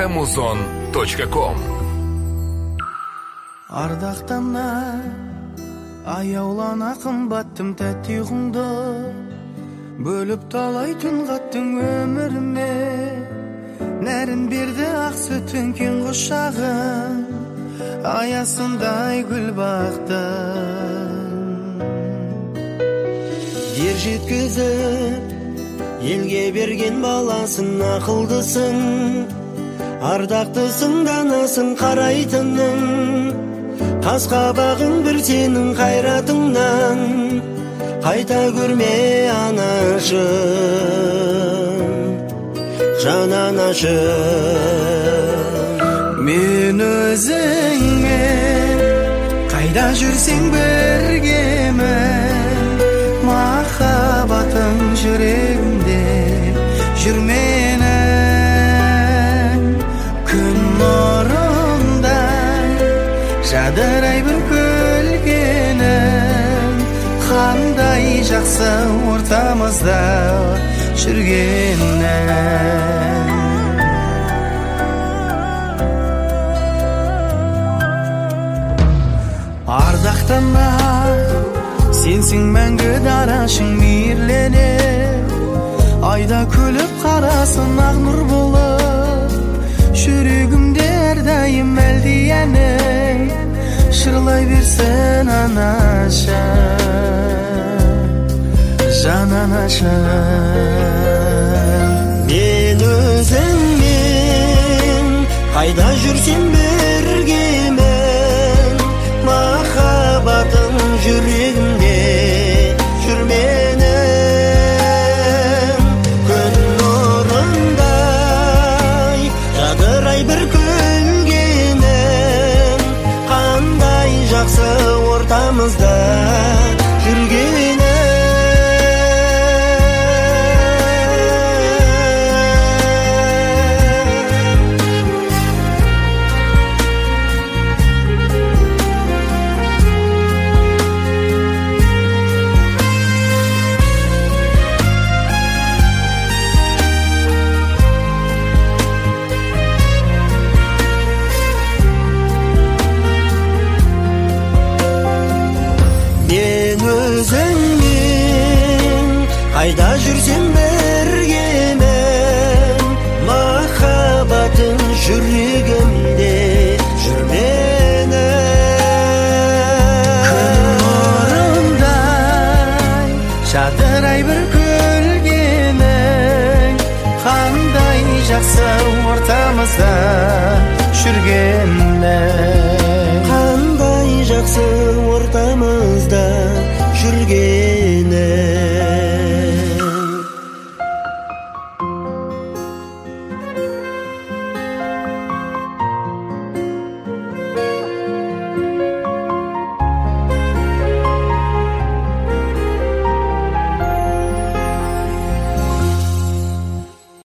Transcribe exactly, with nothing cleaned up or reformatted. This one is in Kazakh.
музон точка ком. Ардақтана аяулана қымбаттым тәтті ұйқыңды, бөліп талай түн қаттың өміріме, нәрін берді ақ сүтін кен құшағын, аясындай гүл бақтың. Ер жеткізіп елге берген баласын, ақылдысың, ардақтысың, данасың, қарайтының, қас-қабағың бір сенің қайратыңнан, қайта көрме анашым, жан анашым. Мен өзіңмен қайда жүрсең біргемін, махаббатың жүрегімде жүрменің. Күн нұрындай жадырай бір көлгенің, қандай жақсы ортамызда жүргенің. Ардақтана сенсің мәңгі дарашың мейірлене, айда күліп қарасын ақ нұр болып, жүрегімде әрдайым әлдияның шырлай берсін анашым, жан анашым. Мен өзіңмен қайда жүрсем біргемін, махаббатың жүрегімде жүрменің. Күн нұрындай жадырай бір көлгенің, қандай жақсы ортамызда жүргенің. Қайда жүрсем біргемін, махаббатың жүрегімде жүрменің. Күн нұрындай жадырай бір көлгенің, қандай жақсы ортамызда жүргенің. Қандай жақсы